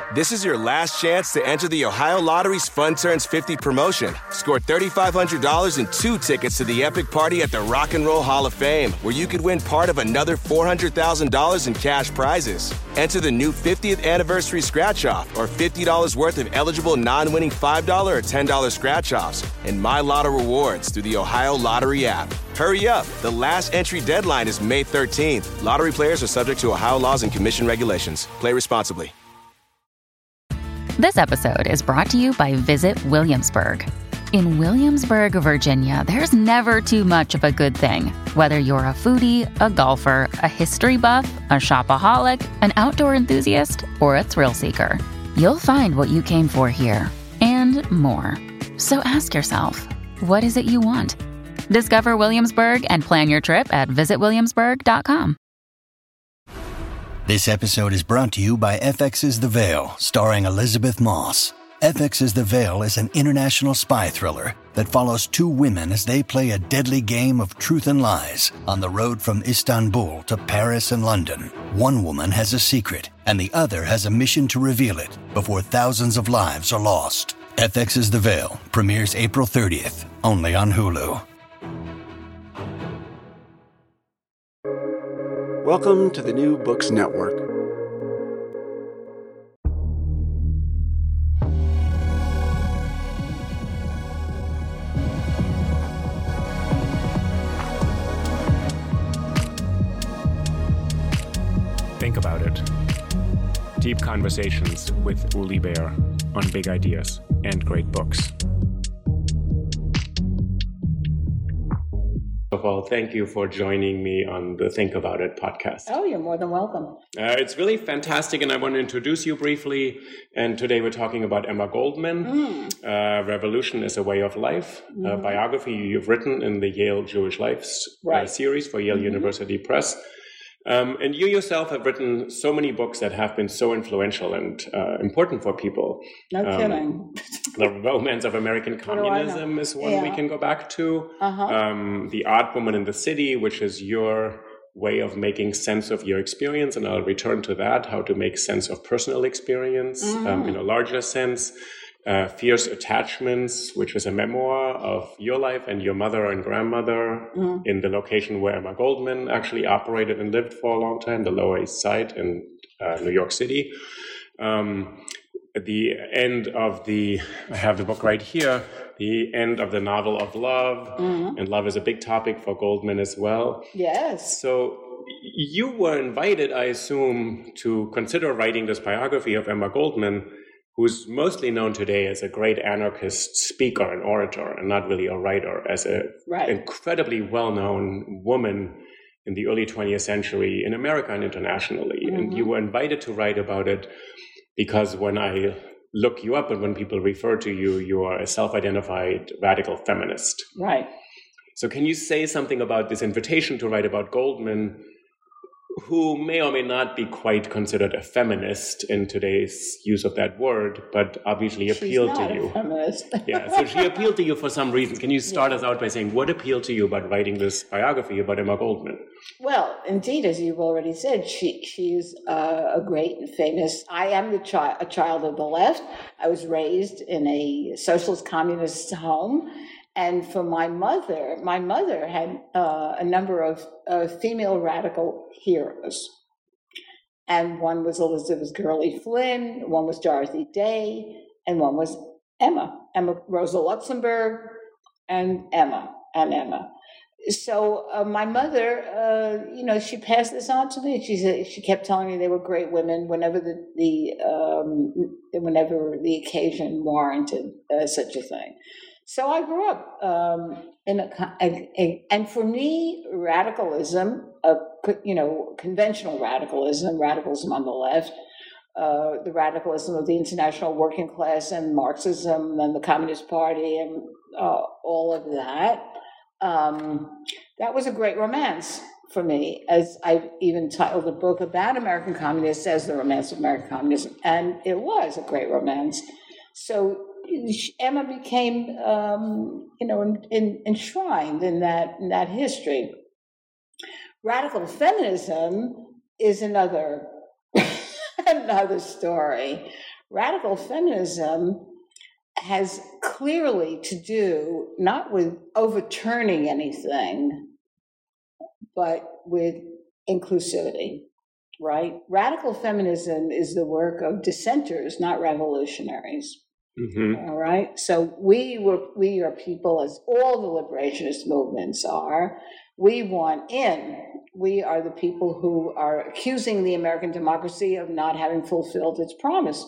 This is your last chance to enter the Ohio Lottery's Fun Turns 50 promotion. Score $3,500 and 2 tickets to the epic party at the Rock and Roll Hall of Fame, where you could win part of another $400,000 in cash prizes. Enter the new 50th anniversary scratch-off or $50 worth of eligible non-winning $5 or $10 scratch-offs and My Lotto rewards through the Ohio Lottery app. Hurry up. The last entry deadline is May 13th. Lottery players are subject to Ohio laws and commission regulations. Play responsibly. This episode is brought to you by Visit Williamsburg. In Williamsburg, Virginia, there's never too much of a good thing. Whether you're a foodie, a golfer, a history buff, a shopaholic, an outdoor enthusiast, or a thrill seeker, you'll find what you came for here and more. So ask yourself, what is it you want? Discover Williamsburg and plan your trip at visitwilliamsburg.com. This episode is brought to you by FX's The Veil, starring Elizabeth Moss. FX's The Veil is an international spy thriller that follows 2 women as they play a deadly game of truth and lies on the road from Istanbul to Paris and London. One woman has a secret, and the other has a mission to reveal it before thousands of lives are lost. FX's The Veil premieres April 30th, only on Hulu. Welcome to the New Books Network. Think About It. Deep conversations with Uli Baer on big ideas and great books. First of all, thank you for joining me on the Think About It podcast. Oh, you're more than welcome. It's really fantastic, and I want to introduce you briefly. And today we're talking about Emma Goldman, Revolution is a Way of Life, a biography you've written in the Yale Jewish Lives series for Yale University Press. And you yourself have written so many books that have been so influential and important for people. No kidding. The Romance of American Communism is one we can go back to. The Art Woman in the City, which is your way of making sense of your experience. And I'll return to that, how to make sense of personal experience in a larger sense. Fierce Attachments, which is a memoir of your life and your mother and grandmother in the location where Emma Goldman actually operated and lived for a long time, the Lower East Side in New York City. The end of I have the book right here, the end of the novel of love, and love is a big topic for Goldman as well. Yes. So you were invited, I assume, to consider writing this biography of Emma Goldman, who's mostly known today as a great anarchist speaker and orator, and not really a writer, as an incredibly well-known woman in the early 20th century in America and internationally. And you were invited to write about it because when I look you up and when people refer to you, you are a self-identified radical feminist. Right. So can you say something about this invitation to write about Goldman, who may or may not be quite considered a feminist in today's use of that word, but obviously appealed to you. She's not a feminist. Yeah, so she appealed to you for some reason. Can you start us out by saying what appealed to you about writing this biography about Emma Goldman? Well, indeed, as you've already said, she is a great and famous. I am a child of the left. I was raised in a socialist communist home. And for my mother had a number of female radical heroes. And one was Elizabeth Gurley Flynn, one was Dorothy Day, and one was Emma Rosa Luxemburg, and Emma. So my mother, she passed this on to me. She kept telling me they were great women whenever whenever the occasion warranted such a thing. So I grew up and for me, radicalism, conventional radicalism on the left, the radicalism of the international working class and Marxism and the Communist Party and all of that, that was a great romance for me, as I've even titled the book about American communists as The Romance of American Communism, and it was a great romance. So Emma became, enshrined in that history. Radical feminism is another another story. Radical feminism has clearly to do not with overturning anything, but with inclusivity, right? Radical feminism is the work of dissenters, not revolutionaries. All right. So we are people, as all the liberationist movements are. We want in. We are the people who are accusing the American democracy of not having fulfilled its promise.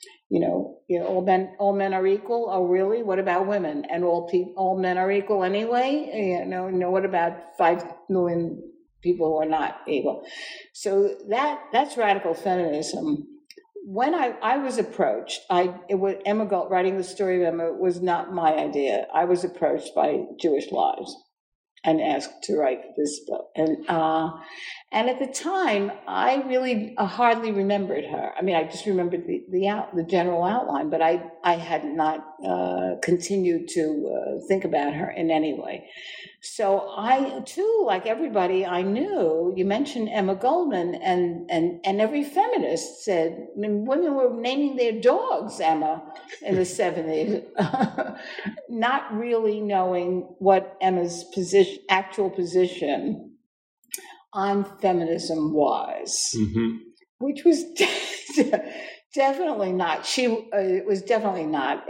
All men are equal. Oh, really? What about women? And all men are equal anyway. What about 5 million people who are not equal? So that's radical feminism. When I was approached, Emma Goldman, writing the story of Emma was not my idea. I was approached by Jewish Lives and asked to write this book. And at the time, I really hardly remembered her. I mean, I just remembered the general outline, but I had not continued to think about her in any way. So I, too, like everybody I knew, you mentioned Emma Goldman, and every feminist said, I mean, women were naming their dogs Emma in the 70s, not really knowing what Emma's actual position on feminism was, which was definitely not. It was definitely not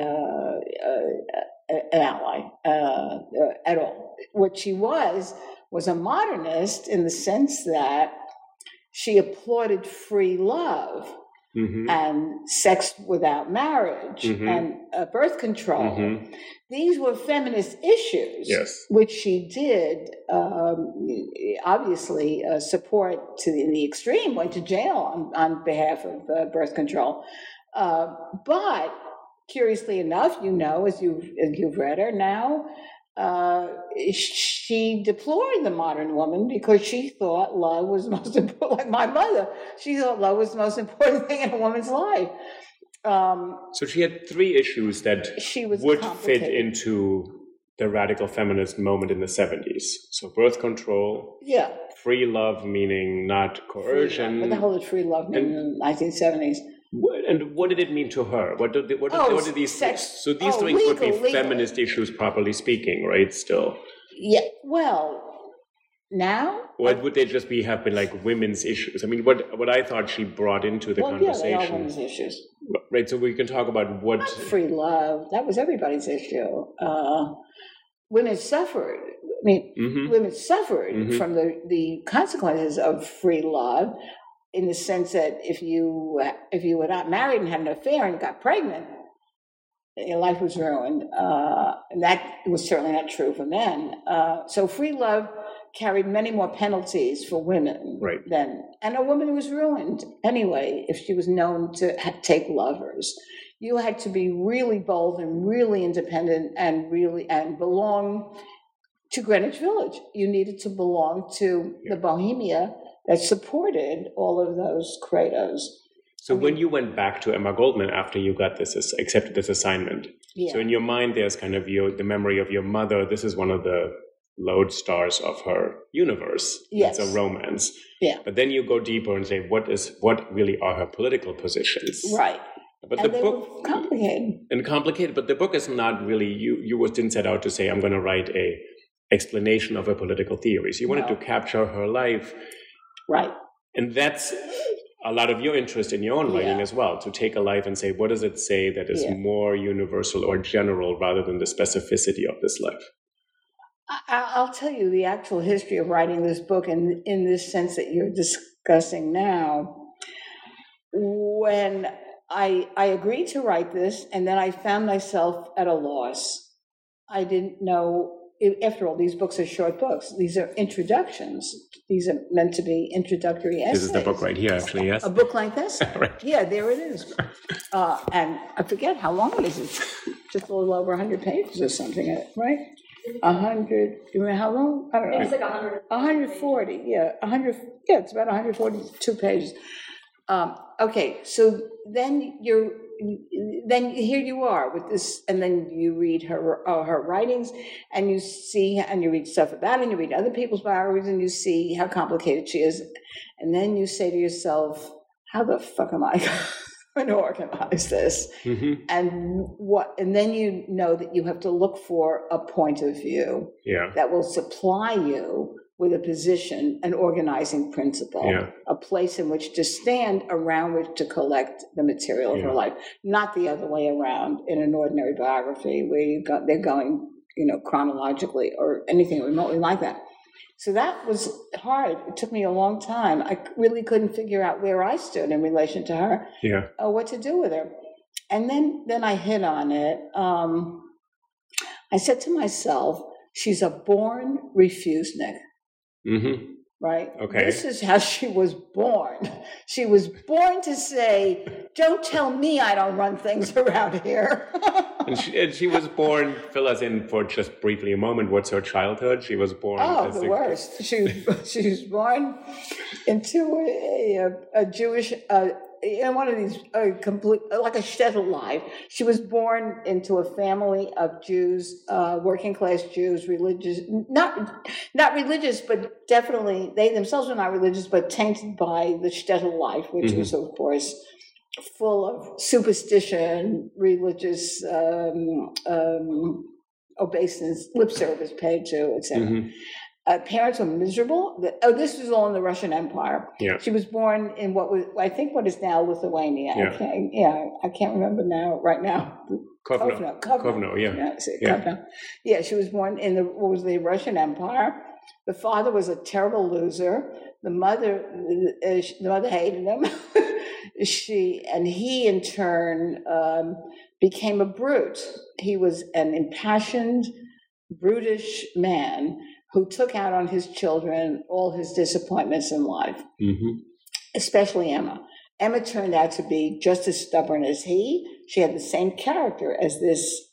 an ally at all. What she was a modernist in the sense that she applauded free love and sex without marriage and birth control. These were feminist issues, which she did obviously support to the extreme, went to jail on behalf of birth control. But curiously enough, as you've read her now, she deplored the modern woman because she thought love was most important. Like my mother, she thought love was the most important thing in a woman's life. So she had 3 issues that would fit into the radical feminist moment in the 70s. So birth control, free love, meaning not coercion. What the hell did free love mean in the 1970s? And what did it mean to her? What did these sex? So these things would be feminist issues, properly speaking, right? Still. Yeah. Well, now. Or would they just have been like women's issues? I mean, what I thought she brought into the conversation. Yeah, they are women's issues. Right. So we can talk about what. Not free love. That was everybody's issue. Women suffered. I mean, women suffered from the consequences of free love. In the sense that if you were not married and had an affair and got pregnant, your life was ruined. And that was certainly not true for men. So free love carried many more penalties for women then. And a woman was ruined anyway if she was known to take lovers. You had to be really bold and really independent and belong to Greenwich Village. You needed to belong to the Bohemia that supported all of those credos. So when you went back to Emma Goldman after you got accepted this assignment, so in your mind there's kind of the memory of your mother. This is one of the lodestars of her universe. Yes. It's a romance. Yeah. But then you go deeper and say, what really are her political positions? Right. But and the book were complicated. But the book is not really, you didn't set out to say, I'm going to write a explanation of her political theories. You wanted to capture her life. Right. And that's a lot of your interest in your own writing as well, to take a life and say, what does it say that is more universal or general rather than the specificity of this life? I'll tell you the actual history of writing this book in this sense that you're discussing now. When I agreed to write this, and then I found myself at a loss. I didn't know. After all, these books are short books. These are introductions. These are meant to be introductory essays. This is the book right here, actually, yes? A book-length essay. Right. Yeah, there it is. And I forget how long it is. It's just a little over 100 pages or something, right? 100. Do you remember how long? I don't know. It's like 100. 140, yeah. 100. Yeah, it's about 142 pages. Okay, so then here you are with this, and then you read her writings, and you see, and you read stuff about it, and you read other people's biographies, and you see how complicated she is, and then you say to yourself, how the fuck am I going to organize this? Mm-hmm. And then you know that you have to look for a point of view that will supply you with a position, an organizing principle, a place in which to stand, around which to collect the material of her life, not the other way around in an ordinary biography where they're going, chronologically or anything remotely like that. So that was hard. It took me a long time. I really couldn't figure out where I stood in relation to her, or what to do with her. And then I hit on it. I said to myself, she's a born refusenik. Mm-hmm. Right? Okay. This is how she was born. She was born to say, don't tell me I don't run things around here. and she was born, fill us in for just briefly a moment. What's her childhood? She was born... the worst. She was born into a Jewish... one of these complete, like a shtetl life. She was born into a family of Jews, working class Jews, religious, not religious, but definitely they themselves were not religious, but tainted by the shtetl life, which was of course full of superstition, religious obeisance, lip service paid to, etc. Mm-hmm. Parents were miserable. This was all in the Russian Empire. Yeah. She was born in what is now Lithuania. Yeah. I can't remember right now. Kovno, Kovno. Yeah, she was born in what was the Russian Empire. The father was a terrible loser. The mother hated him. He in turn became a brute. He was an impassioned, brutish man who took out on his children all his disappointments in life, especially Emma. Emma turned out to be just as stubborn as he. She had the same character as this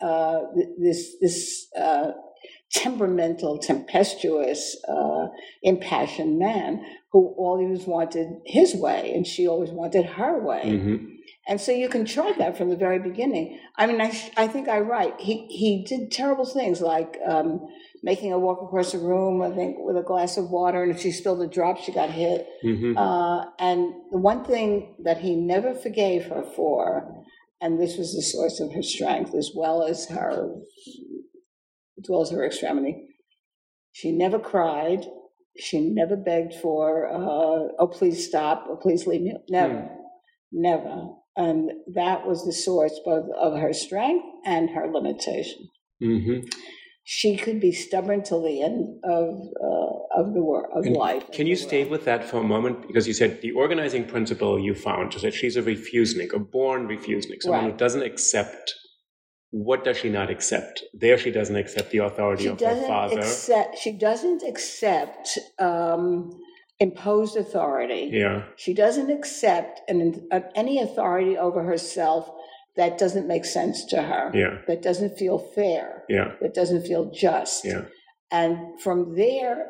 temperamental, tempestuous, impassioned man who always wanted his way, and she always wanted her way. Mm-hmm. And so you can chart that from the very beginning. I mean, I think I write. He did terrible things like making her walk across the room, I think, with a glass of water, and if she spilled a drop, she got hit. Mm-hmm. And the one thing that he never forgave her for, and this was the source of her strength as well as her extremity, she never cried. She never begged for, oh, please stop, or please leave me. Never. And that was the source both of her strength and her limitation. Mm-hmm. She could be stubborn till the end of life. Can you stay with that for a moment? Because you said the organizing principle you found is that she's a refusenik, a born refusenik, someone who doesn't accept. What does she not accept? There she doesn't accept the authority of her father. She doesn't accept imposed authority. Yeah. She doesn't accept any authority over herself that doesn't make sense to her. Yeah. That doesn't feel fair. Yeah. That doesn't feel just. Yeah. And from there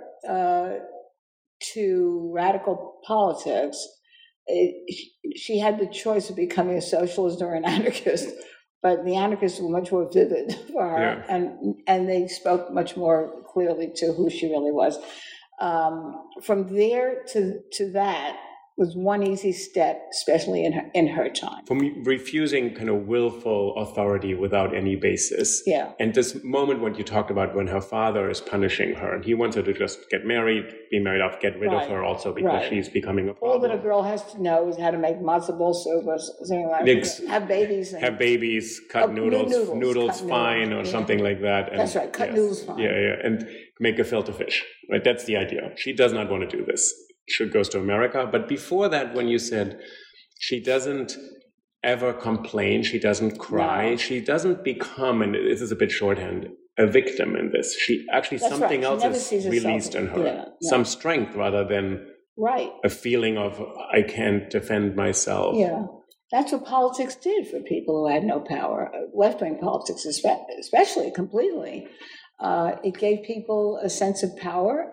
to radical politics, she had the choice of becoming a socialist or an anarchist. But the anarchists were much more vivid for her, and they spoke much more clearly to who she really was. From there to that was one easy step, especially in her time. From refusing kind of willful authority without any basis. Yeah. And this moment when you talked about when her father is punishing her, and he wants her to just be married off, get rid of her also because she's becoming a problem. All that a girl has to know is how to make matzo ball soup or something like that. Have babies. Cut noodles fine or something like that. And, that's right, cut noodles fine. Yeah, and make gefilte fish. Right, that's the idea. She does not want to do this. She goes to America. But before that, when you said she doesn't ever complain, she doesn't cry, she doesn't become, and this is a bit shorthand, a victim in this. She actually, something else is released in her. Some strength rather than a feeling of, I can't defend myself. Yeah. That's what politics did for people who had no power. Left-wing politics especially, completely. It gave people a sense of power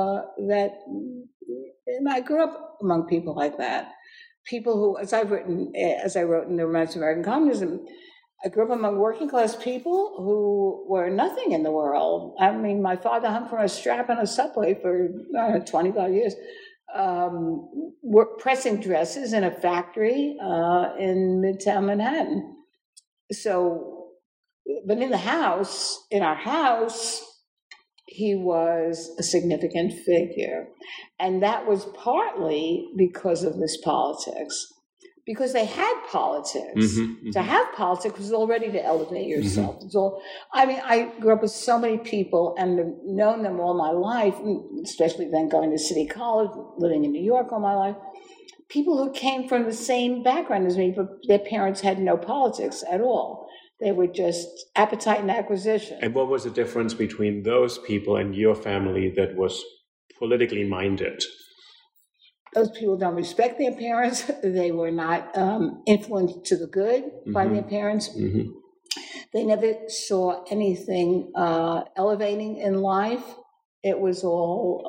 and I grew up among people like that. People who, as I wrote in The Romance of American Communism, I grew up among working class people who were nothing in the world. I mean, my father hung from a strap on a subway for 25 years. were pressing dresses in a factory in Midtown Manhattan. So, but in our house, he was a significant figure. And that was partly because of this politics. Because they had politics. To have politics was already to elevate yourself. It's all. I mean, I grew up with so many people and have known them all my life, especially then going to City College, living in New York all my life. People who came from the same background as me, but their parents had no politics at all. They were just appetite and acquisition. And what was the difference between those people and your family that was politically minded? Those people don't respect their parents. They were not influenced to the good by their parents. They never saw anything elevating in life. It was all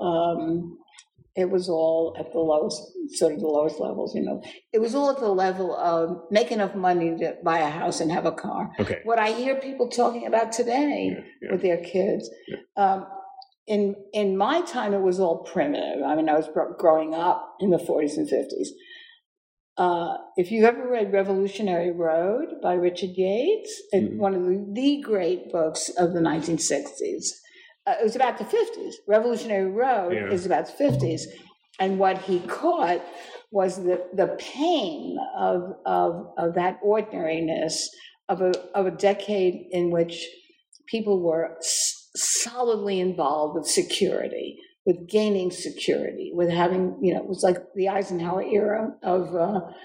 at the lowest, sort of the lowest levels. It was all at the level of make enough money to buy a house and have a car. Okay. What I hear people talking about today with their kids. In my time, it was all primitive. I mean, I was growing up in the 40s and 50s. If you ever read Revolutionary Road by Richard Yates, one of the great books of the 1960s, it was about the 50s. Revolutionary Road is about the 50s. And what he caught was the pain of that ordinariness of a decade in which people were solidly involved with security, with gaining security, with having, it was like the Eisenhower era of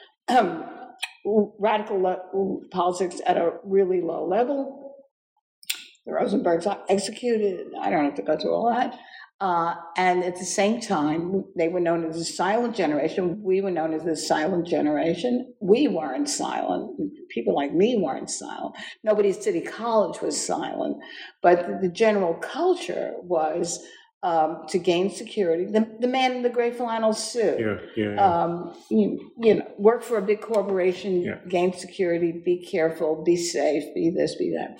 radical politics at a really low level. The Rosenbergs executed. I don't have to go through all that. And at the same time, they were known as the silent generation. We were known as the silent generation. We weren't silent. People like me weren't silent. Nobody at City College was silent. But the general culture was to gain security. The man in the gray flannel suit. Work for a big corporation, gain security, be careful, be safe, be this, be that.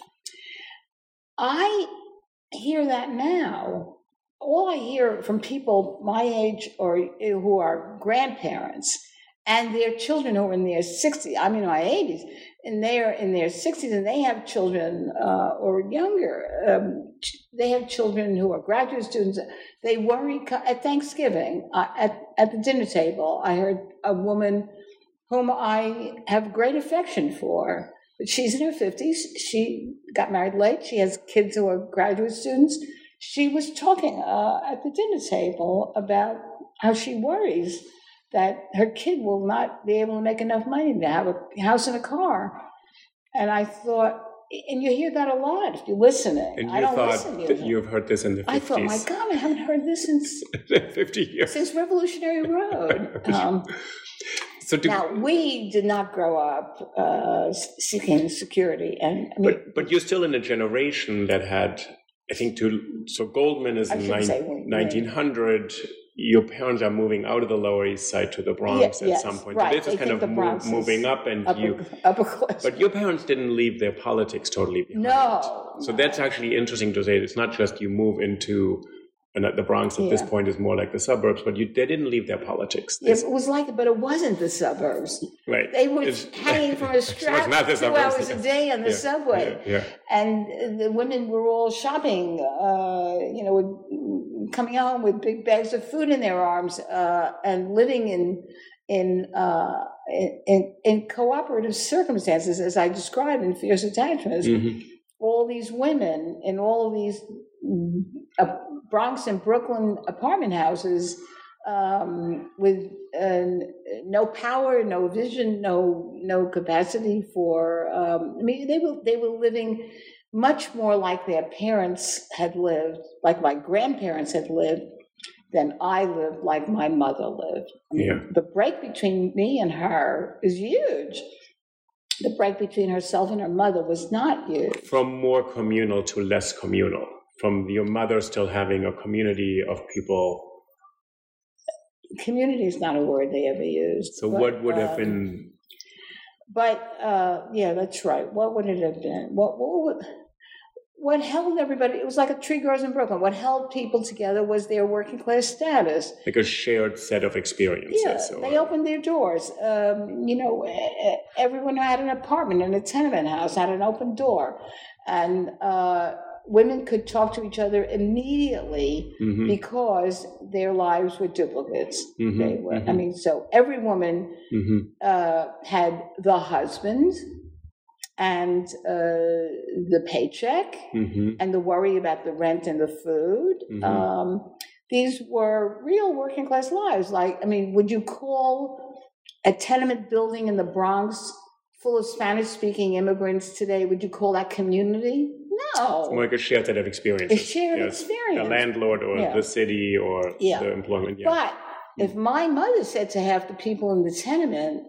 I hear that now. All I hear from people my age or who are grandparents and their children who are in their 60s, I'm in my 80s, and they're in their 60s and they have children or younger. They have children who are graduate students. They worry at Thanksgiving, at the dinner table. I heard a woman whom I have great affection for. She's in her 50s. She got married late. She has kids who are graduate students. She was talking at the dinner table about how she worries that her kid will not be able to make enough money to have a house and a car. And I thought, and you hear that a lot if you're listening. And you thought that you've heard this in the 50s. I thought, my God, I haven't heard this since 50 years. Since Revolutionary Road. Now, we did not grow up seeking security. But you're still in a generation that had... I think so Goldman is in 1900. Your parents are moving out of the Lower East Side to the Bronx at some point. Right. So this is kind of moving up, and but your parents didn't leave their politics totally behind. No. So that's actually interesting to say. It's not just you move into the Bronx at this point is more like the suburbs, but they didn't leave their politics. It was like it, but it wasn't the suburbs. Right. They were hanging from a strap 2 hours a day on the subway. And the women were all shopping, coming home with big bags of food in their arms and living in cooperative circumstances, as I described in Fierce Attachments. All these women in all of these Bronx and Brooklyn apartment houses with no power, no vision, no capacity for. They were living much more like their parents had lived, like my grandparents had lived, than I lived, like my mother lived. The break between me and her is huge. The break between herself and her mother was not huge. From more communal to less communal. From your mother still having a community of people. Community is not a word they ever used. So what would have been? But that's right. What would it have been? what held everybody, it was like a tree grows in Brooklyn. What held people together was their working class status. Like a shared set of experiences. Yeah, they opened their doors. Everyone who had an apartment in a tenement house had an open door. And women could talk to each other immediately because their lives were duplicates. They were. I mean, so every woman had the husband and the paycheck and the worry about the rent and the food. These were real working class lives. Like, I mean, would you call a tenement building in the Bronx full of Spanish-speaking immigrants today, would you call that community? No. It's more like a shared set of experiences. A shared experience. The landlord or the city or the employment. Yeah. But if my mother said to half the people in the tenement,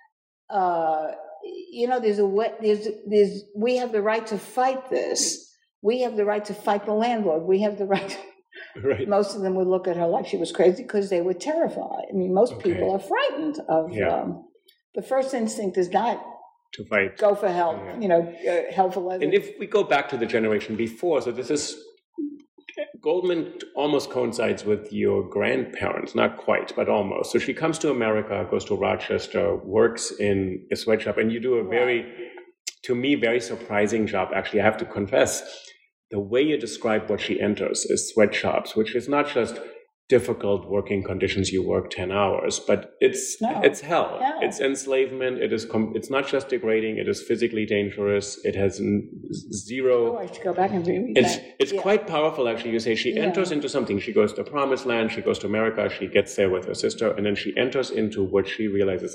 we have the right to fight this. We have the right to fight the landlord. We have the right to... Right. Most of them would look at her like she was crazy because they were terrified. I mean, most people are frightened of... the first instinct is not to fight. Go for help, help for leather. And if we go back to the generation before, so this is... Goldman almost coincides with your grandparents, not quite, but almost. So she comes to America, goes to Rochester, works in a sweatshop, and you do a to me, very surprising job. Actually, I have to confess, the way you describe what she enters is sweatshops, which is not just difficult working conditions. You work 10 hours, but it's hell. Yeah. It's enslavement. It's not just degrading. It is physically dangerous. It has zero. Oh, I should go back and read that. It's quite powerful, actually. You say she enters into something. She goes to the promised land. She goes to America. She gets there with her sister, and then she enters into what she realizes.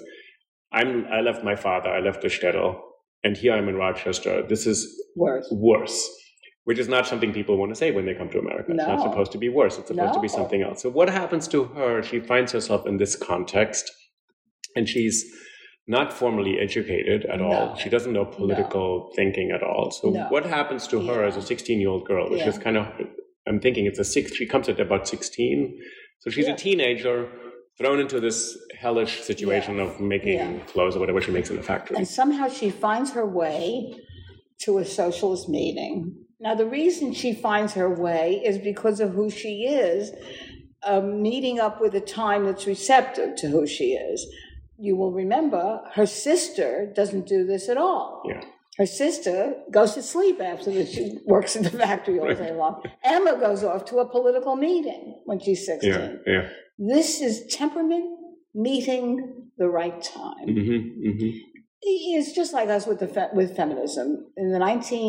I left my father. I left the shtetl, and here I'm in Rochester. This is worse. Which is not something people want to say when they come to America. It's not supposed to be worse. It's supposed to be something else. So what happens to her? She finds herself in this context, and she's not formally educated at all. She doesn't know political thinking at all. So what happens to her as a 16-year-old girl, which is kind of, I'm thinking she comes at about 16. So she's a teenager thrown into this hellish situation of making clothes or whatever she makes in the factory. And somehow she finds her way to a socialist meeting. Now, the reason she finds her way is because of who she is, meeting up with a time that's receptive to who she is. You will remember her sister doesn't do this at all. Yeah. Her sister goes to sleep after that. She works in the factory all day long. Emma goes off to a political meeting when she's 16. Yeah. This is temperament meeting the right time. It's just like us with feminism in the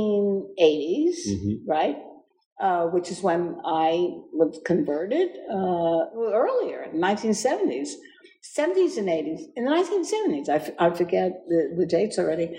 1980s, right? Which is when I was converted. Earlier, in the 1970s, 70s and 80s. In the 1970s, I forget the dates already.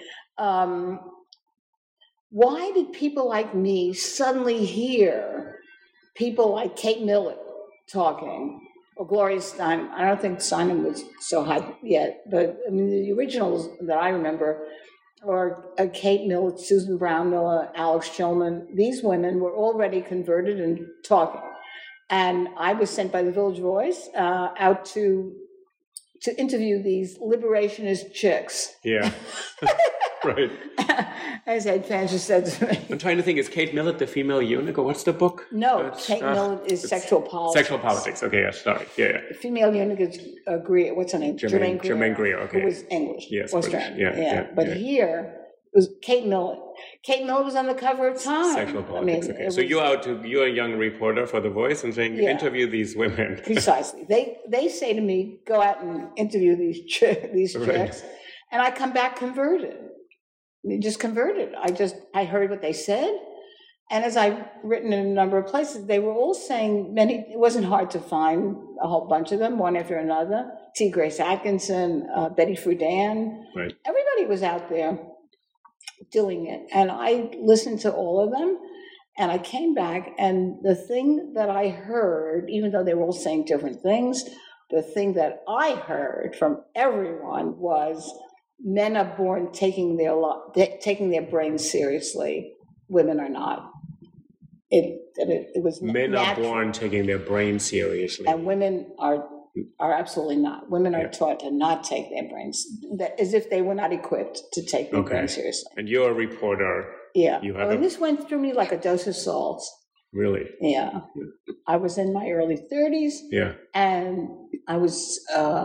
Why did people like me suddenly hear people like Kate Millett talking? Or Gloria Steinem. I don't think Steinem was so hot yet, but I mean the originals that I remember are Kate Millett, Susan Brown Miller, Alex Shulman. These women were already converted and talking. And I was sent by the Village Voice out to interview these liberationist chicks. Yeah. Right. As Ed Fancher said to me. I'm trying to think, is Kate Millett the female eunuch, or what's the book? No, Kate Millett is Sexual Politics. Sexual Politics, okay, yeah, sorry. Yeah. The female eunuch is Greer, what's her name? Germaine Greer, okay. Who was English. Yes, Australian. Yeah. But here, it was Kate Millett. Kate Millett was on the cover of Time. Sexual Politics, okay. So you're a young reporter for The Voice and saying, interview these women. Precisely. They say to me, go out and interview these chicks. And I come back converted. Just converted. I heard what they said. And as I've written in a number of places, they were all saying it wasn't hard to find a whole bunch of them, one after another. T. Grace Atkinson, Betty Friedan. Right. Everybody was out there doing it. And I listened to all of them. And I came back, and the thing that I heard, even though they were all saying different things, the thing that I heard from everyone was, men are born taking their brains seriously. Women are not. It was men natural. Are born taking their brains seriously, and women are are absolutely not. Women are taught to not take their brains, as if they were not equipped to take their brains seriously. And you're a reporter. Yeah. And this went through me like a dose of salt. Really? Yeah. I was in my early 30s. Yeah. And I was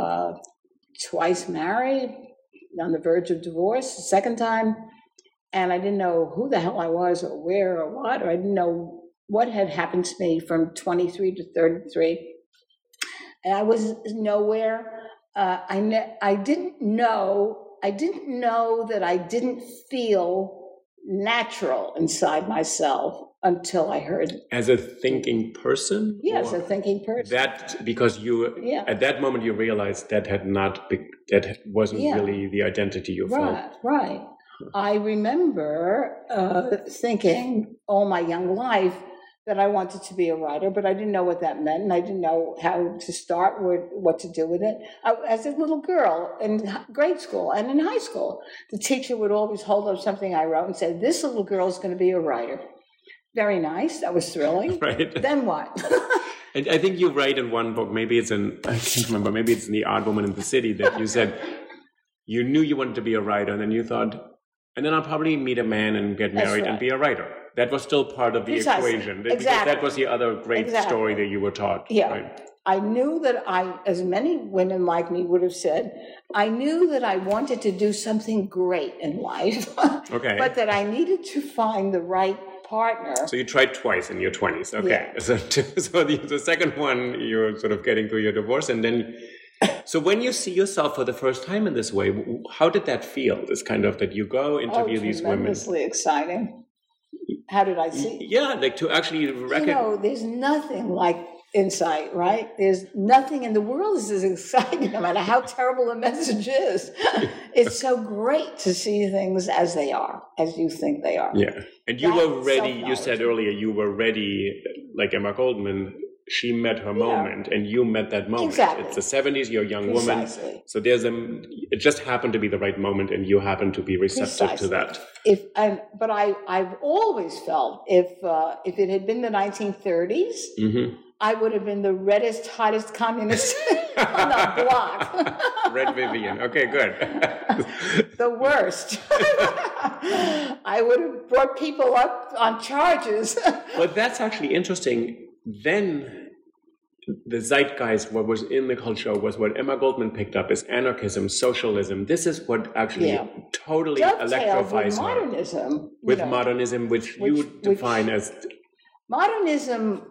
twice married, on the verge of divorce, the second time. And I didn't know who the hell I was or where or what, or I didn't know what had happened to me from 23 to 33. And I was nowhere. I didn't know that I didn't feel natural inside myself until I heard. As a thinking person? Yes, a thinking person. That, because at that moment you realized that wasn't really the identity you felt. Right. I remember thinking all my young life that I wanted to be a writer, but I didn't know what that meant, and I didn't know how to start with what to do with it. As a little girl in grade school and in high school, the teacher would always hold up something I wrote and say, "This little girl is going to be a writer." Very nice. That was thrilling. Right. Then what? And I think you write in one book, I can't remember, maybe it's in The Odd Woman in the City, that you said you knew you wanted to be a writer, and then you thought, and then I'll probably meet a man and get married and be a writer. That was still part of the equation. Because that was the other great story that you were taught. Yeah. Right? I knew that as many women like me would have said, I knew that I wanted to do something great in life. Okay. But that I needed to find the right partner. So you tried twice in your 20s. Okay. Yeah. So the second one, you're sort of getting through your divorce, and then... So when you see yourself for the first time in this way, how did that feel? This kind of that you go interview these women. Tremendously exciting. How did I see? Yeah, like to actually recognize. There's nothing like insight, right? There's nothing in the world is as exciting, no matter how terrible the message is. It's so great to see things as they are, as you think they are. Yeah, and you were ready. You said earlier you were ready, like Emma Goldman. She met her moment, and you met that moment. Exactly. It's the 70s, you're a young woman. So it just happened to be the right moment, and you happened to be receptive to that. But I've always felt if it had been the 1930s, I would have been the reddest, hottest communist on the block. Red Vivian. Okay, good. The worst. I would have brought people up on charges. But that's actually interesting. Then the zeitgeist, what was in the culture, was what Emma Goldman picked up as anarchism, socialism. This is what actually totally electrifies her. Modernism, which you would define as... Modernism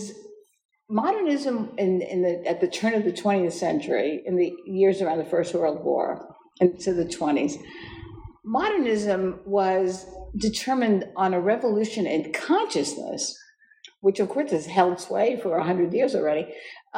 at the turn of the 20th century, in the years around the First World War into the 20s. Modernism was determined on a revolution in consciousness, which of course has held sway for 100 years already.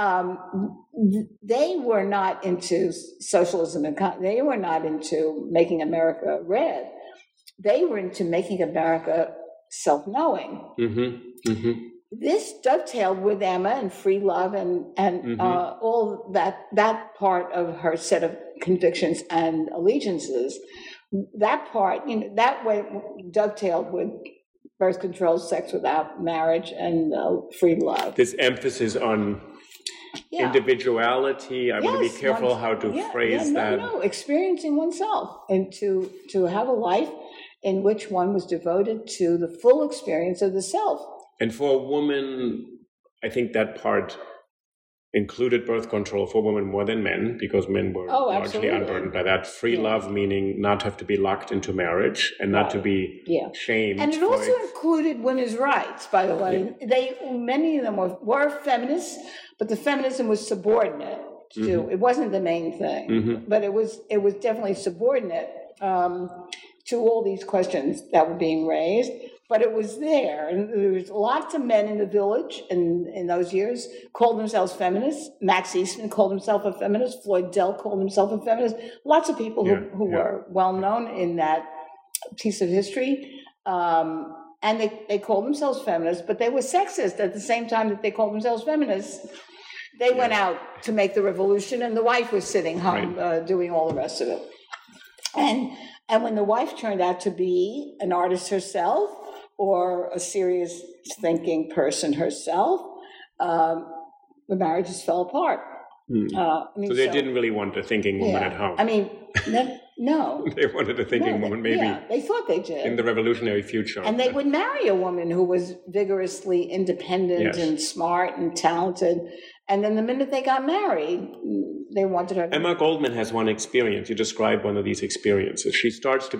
They were not into socialism, and they were not into making America red. They were into making America self-knowing. This dovetailed with Emma and free love and all that part of her set of convictions and allegiances. That part, that way dovetailed with birth control, sex without marriage, and free love. This emphasis on individuality. I want to be careful how to phrase that. No, experiencing oneself, and to have a life in which one was devoted to the full experience of the self. And for a woman, I think that part included birth control for women more than men, because men were largely unburdened by that. Free love, meaning not have to be locked into marriage and not to be shamed. And it also included women's rights, by the way. Many of them were feminists, but the feminism was subordinate to, it wasn't the main thing, but it was definitely subordinate to all these questions that were being raised. But it was there, and there was lots of men in the village in those years called themselves feminists. Max Eastman called himself a feminist. Floyd Dell called himself a feminist. Lots of people who were well known in that piece of history, and they called themselves feminists, but they were sexist at the same time that they called themselves feminists. They went out to make the revolution, and the wife was sitting home doing all the rest of it. And when the wife turned out to be an artist herself, or a serious thinking person herself, the marriages fell apart. So they didn't really want a thinking woman at home. I mean, no. They wanted a thinking woman, maybe. Yeah, they thought they did. In the revolutionary future. And they would marry a woman who was vigorously independent and smart and talented. And then the minute they got married, they wanted her. Emma Goldman has one experience. You describe one of these experiences. She starts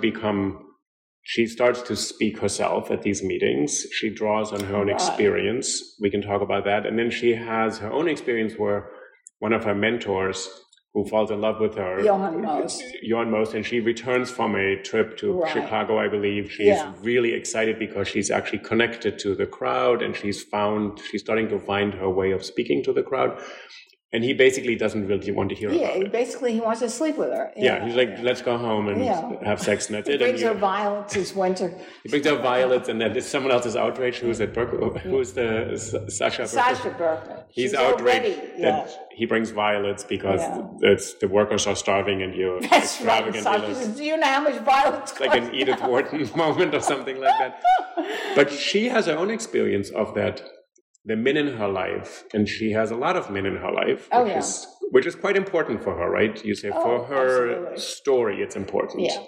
to speak herself at these meetings. She draws on her own experience. We can talk about that. And then she has her own experience where one of her mentors who falls in love with her, Johann Most, and she returns from a trip to Chicago, I believe. She's really excited because she's actually connected to the crowd, and she's starting to find her way of speaking to the crowd. And he basically doesn't really want to hear about it. Basically he wants to sleep with her. He's like, let's go home and have sex, and that's it. He brings her violets this winter. He brings her violets, and then someone else is outraged. Who's at Berkeley? Who's the Sasha Berkeley? Sasha Berkeley. He's outraged that he brings violets because the workers are starving, and you're extravagant. Sasha, do you know how much violets cost? Like an Edith Wharton moment or something like that. But she has her own experience of that. The men in her life, and she has a lot of men in her life, which is quite important for her, right? You say for her story, it's important. Yeah.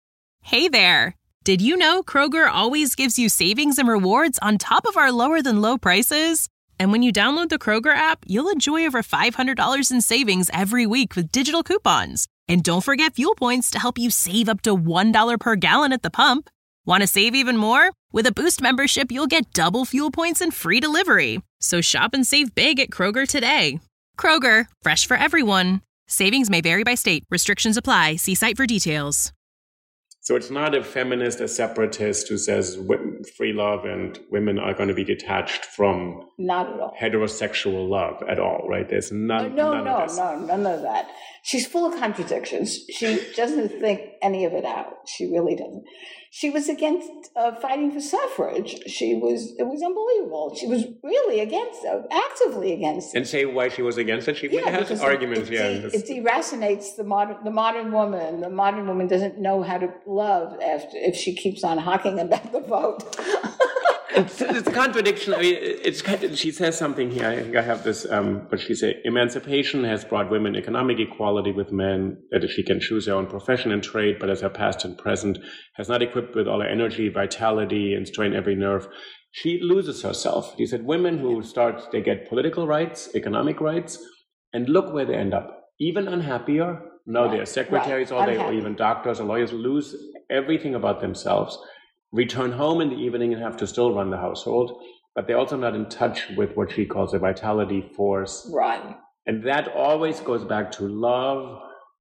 Hey there. Did you know Kroger always gives you savings and rewards on top of our lower than low prices? And when you download the Kroger app, you'll enjoy over $500 in savings every week with digital coupons. And don't forget fuel points to help you save up to $1 per gallon at the pump. Want to save even more? With a Boost membership, you'll get double fuel points and free delivery. So shop and save big at Kroger today. Kroger, fresh for everyone. Savings may vary by state. Restrictions apply. See site for details. So it's not a feminist, a separatist who says free love and women are going to be detached from not at all heterosexual love at all, right? There's none of this. None of that. She's full of contradictions. She doesn't think any of it out. She really doesn't. She was against fighting for suffrage. It was unbelievable. She was really against it, actively against it. And say why she was against it. She has arguments. It deracinates the modern woman. The modern woman doesn't know how to love if she keeps on hawking about the vote. It's a contradiction. I mean, she says something here. I think I have this, but she said, emancipation has brought women economic equality with men, that she can choose her own profession and trade, but as her past and present has not equipped with all her energy, vitality, and strain every nerve. She loses herself. She said, women who they get political rights, economic rights, and look where they end up. Even unhappier. No, they're secretaries all day, or even doctors or lawyers, lose everything about themselves. Return home in the evening and have to still run the household, but they're also not in touch with what she calls a vitality force. Right. And that always goes back to love,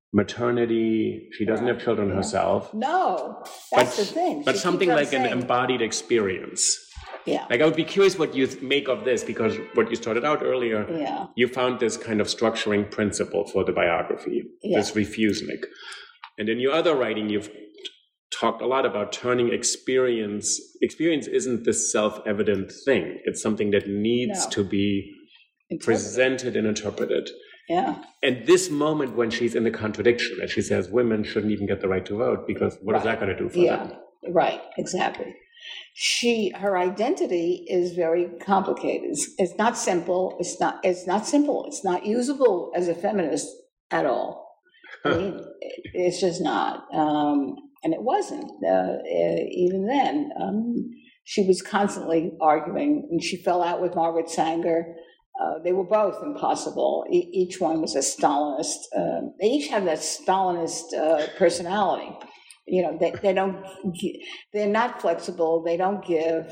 maternity. She doesn't have children herself. No, that's the thing. But something like an embodied experience. Yeah. Like I would be curious what you make of this, because what you started out earlier, you found this kind of structuring principle for the biography, this refusnik. And in your other writing, you've talked a lot about turning experience. Experience isn't this self-evident thing. It's something that needs to be presented and interpreted. Yeah. And this moment when she's in the contradiction, that she says women shouldn't even get the right to vote, because what is that going to do for them? Right, exactly. Her identity is very complicated. It's not simple. It's not simple. It's not usable as a feminist at all. I mean, it's just not. And it wasn't even then. She was constantly arguing, and she fell out with Margaret Sanger. They were both impossible. Each one was a Stalinist. They each have that Stalinist personality. You know, they don't. They're not flexible. They don't give.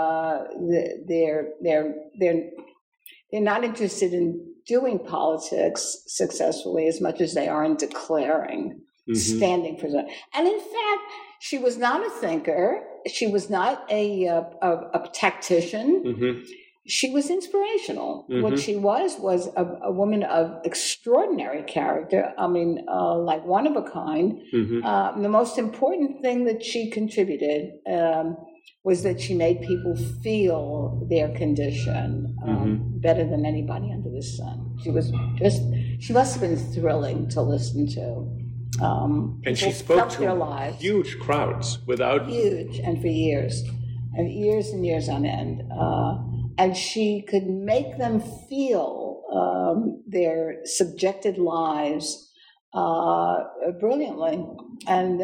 They're not interested in doing politics successfully as much as they are in declaring. Standing for that. And in fact, she was not a thinker. She was not a tactician. She was inspirational. What she was a woman of extraordinary character. I mean, like one of a kind. The most important thing that she contributed was that she made people feel their condition better than anybody under the sun. She must have been thrilling to listen to. And she spoke to huge crowds huge, and for years and years on end. And she could make them feel their subjected lives brilliantly, and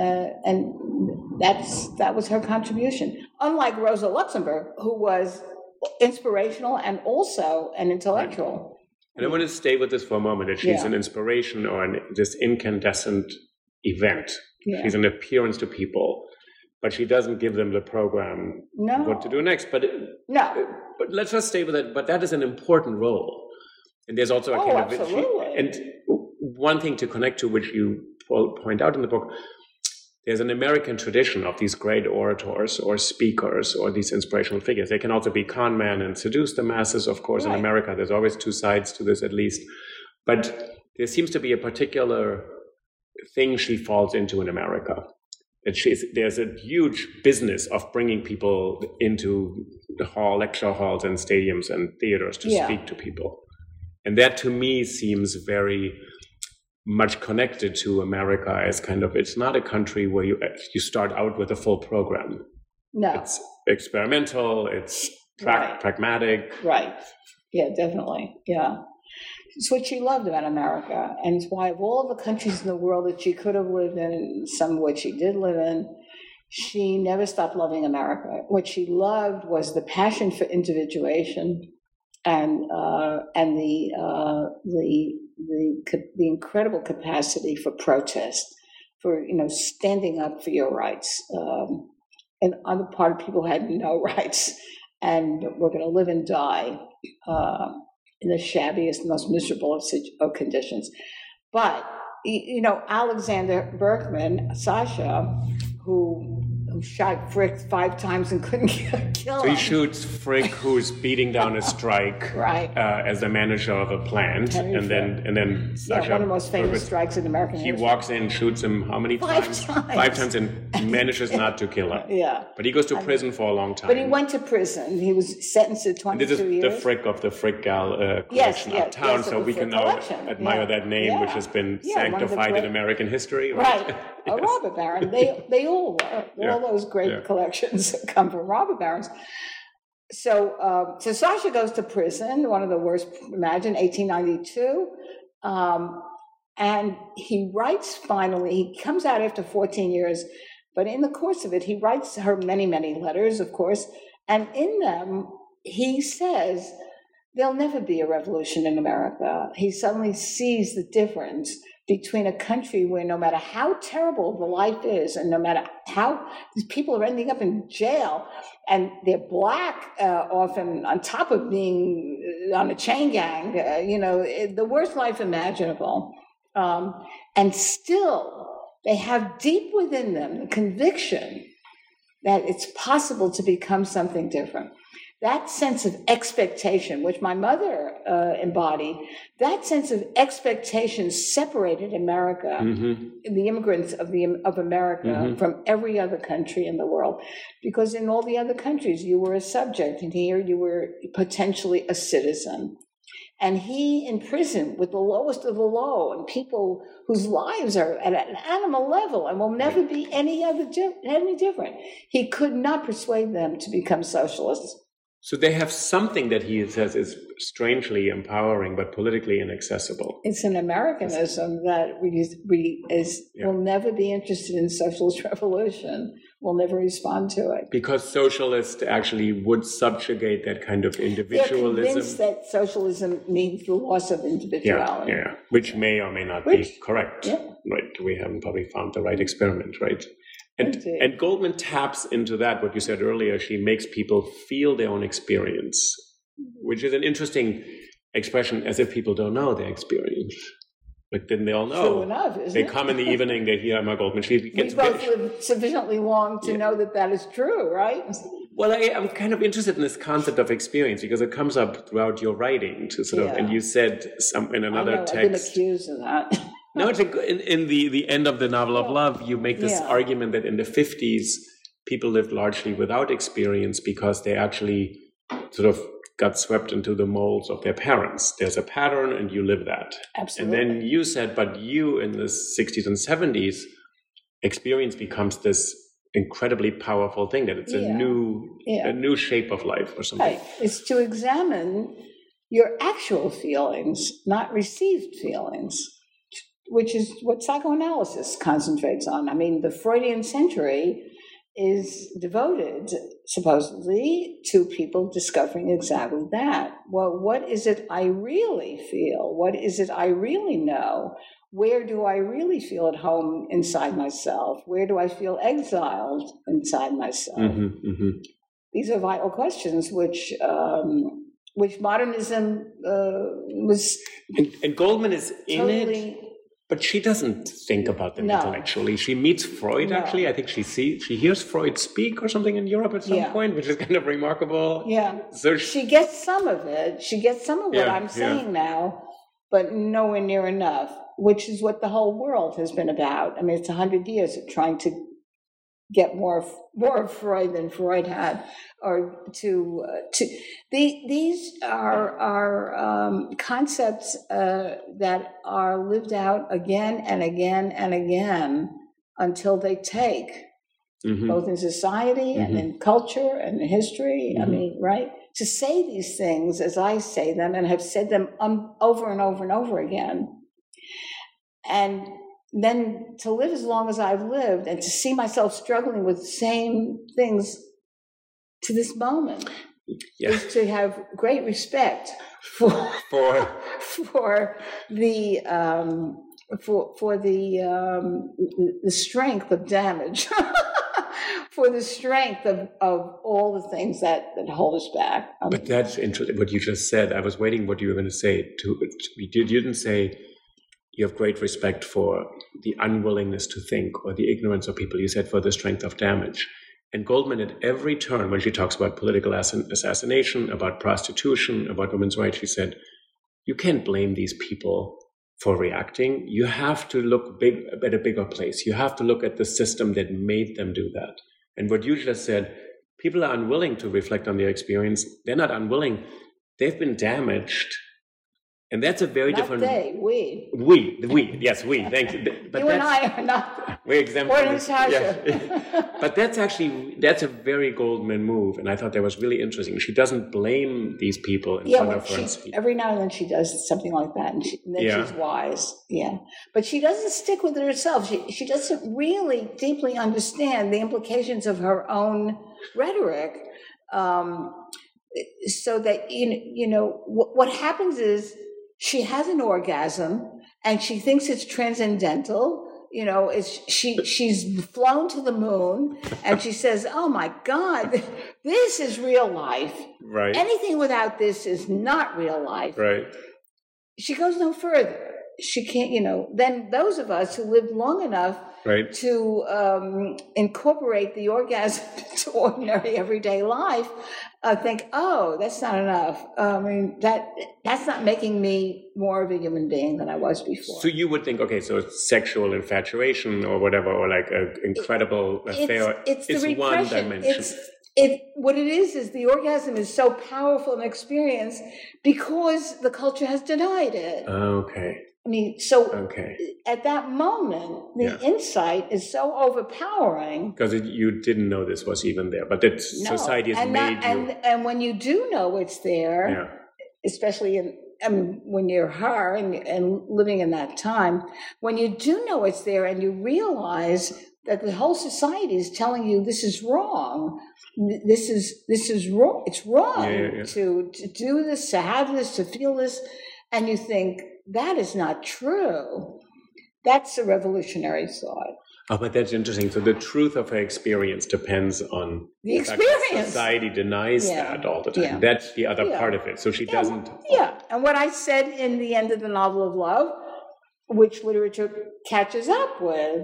that was her contribution. Unlike Rosa Luxemburg, who was inspirational and also an intellectual. And I want to stay with this for a moment, that she's an inspiration or this incandescent event. Yeah. She's an appearance to people, but she doesn't give them the program what to do next. But let's just stay with it. But that is an important role. And there's also a kind absolutely. And one thing to connect to, which you point out in the book, there's an American tradition of these great orators or speakers or these inspirational figures. They can also be con men and seduce the masses, of course, in America. There's always two sides to this, at least. But there seems to be a particular thing she falls into in America. That there's a huge business of bringing people into the lecture halls and stadiums and theaters to speak to people. And that, to me, seems very much connected to America as kind of, it's not a country where you start out with a full program. No. It's experimental, it's pragmatic. Right. Yeah, definitely. Yeah. It's what she loved about America. And it's why of all the countries in the world that she could have lived in, some of which she did live in, she never stopped loving America. What she loved was the passion for individuation and the incredible capacity for protest, for standing up for your rights, and on the part of people who had no rights, and were going to live and die in the shabbiest, most miserable of conditions. But Alexander Berkman, Sasha, who shot Frick 5 times and couldn't kill him. So he shoots Frick, who's beating down a strike, as the manager of a plant, and then Sasha, one of the most famous strikes in American history. He walks in, shoots him how many times? 5 times, and manages not to kill him. Yeah, but he goes to prison for a long time. But he went to prison. He was sentenced to 22 years. This is the Frick of the Frick Gal collection uptown, so we can now admire that name, which has been sanctified in American history. Right. A robber baron. They all were. All those great collections come from robber barons. So Sasha goes to prison, one of the worst, imagine, 1892. And he writes finally, he comes out after 14 years, but in the course of it, he writes her many, many letters, of course. And in them, he says, there'll never be a revolution in America. He suddenly sees the difference between a country where no matter how terrible the life is, and no matter how these people are ending up in jail, and they're black often on top of being on a chain gang, the worst life imaginable. And still, they have deep within them the conviction that it's possible to become something different. That sense of expectation, which my mother embodied, that sense of expectation separated America, the immigrants of America, from every other country in the world. Because in all the other countries, you were a subject, and here you were potentially a citizen. And he in prison with the lowest of the low, and people whose lives are at an animal level and will never be any different. He could not persuade them to become socialists. So they have something that he says is strangely empowering, but politically inaccessible. It's an Americanism that will never be interested in socialist revolution, will never respond to it. Because socialists actually would subjugate that kind of individualism. They're convinced that socialism means the loss of individuality. Yeah, which may or may not be correct. Yeah. Right? We haven't probably found the right experiment, right? And Goldman taps into that, what you said earlier. She makes people feel their own experience, which is an interesting expression, as if people don't know their experience. But then they all know. True enough, isn't they come in the evening, they hear Emma Goldman. She gets we both live sufficiently long to know that is true, right? Well, I'm kind of interested in this concept of experience, because it comes up throughout your writing, to sort of, and you said in another text. I've been accused of that. No, in the end of the novel of love, you make this argument that in the 50s, people lived largely without experience because they actually sort of got swept into the molds of their parents. There's a pattern and you live that. Absolutely. And then you said, but you in the 60s and 70s, experience becomes this incredibly powerful thing, that it's a new shape of life or something. Right. It's to examine your actual feelings, not received feelings, which is what psychoanalysis concentrates on. I mean, the Freudian century is devoted, supposedly, to people discovering exactly that. Well, what is it I really feel? What is it I really know? Where do I really feel at home inside myself? Where do I feel exiled inside myself? These are vital questions which modernism was. And Goldman is totally in it. But she doesn't think about them intellectually. She meets Freud, actually. I think she hears Freud speak or something in Europe at some point, which is kind of remarkable. Yeah. So she gets some of it. She gets some of what I'm saying now, but nowhere near enough, which is what the whole world has been about. I mean, it's 100 years of trying to get more of Freud than Freud had, or these are concepts that are lived out again and again and again until they take, both in society and in culture and in history. I mean, right? To say these things as I say them and have said them over and over and over again, and then to live as long as I've lived and to see myself struggling with the same things to this moment is to have great respect for the strength of damage, for the strength of all the things that hold us back. But that's interesting. What you just said, I was waiting what you were going to say. You didn't say you have great respect for the unwillingness to think or the ignorance of people. You said for the strength of damage. And Goldman, at every turn, when she talks about political assassination, about prostitution, about women's rights, she said, you can't blame these people for reacting. You have to look at a bigger place. You have to look at the system that made them do that. And what you just said, people are unwilling to reflect on their experience. They're not unwilling. They've been damaged. And that's a very different. We. Yes, we. Thank you. But you and I are not. We're exempt. But that's a very Goldman move, and I thought that was really interesting. She doesn't blame these people in front of her. Every now and then she does something like that, and then she's wise. Yeah, but she doesn't stick with it herself. She doesn't really deeply understand the implications of her own rhetoric. So that what happens is, she has an orgasm and she thinks it's transcendental. She's flown to the moon and she says, "Oh my God, this is real life. Right. Anything without this is not real life." Right. She goes no further. She can't, then those of us who lived long enough to incorporate the orgasm into ordinary everyday life think, oh, that's not enough. I mean, that's not making me more of a human being than I was before. So you would think, okay, so sexual infatuation or whatever, or like an incredible affair, it's one dimension. What it is the orgasm is so powerful an experience because the culture has denied it. Okay. I mean, so at that moment, the insight is so overpowering. Because you didn't know this was even there, but that society has made you. And when you do know it's there, especially when you're her and living in that time, when you do know it's there and you realize that the whole society is telling you this is wrong. This is wrong. It's wrong to do this, to have this, to feel this, and you think, that is not true. That's a revolutionary thought. Oh, but that's interesting. So the truth of her experience depends on the experience. Society denies that all the time. Yeah. That's the other part of it. So she doesn't. Yeah. And what I said in the end of the novel of love, which literature catches up with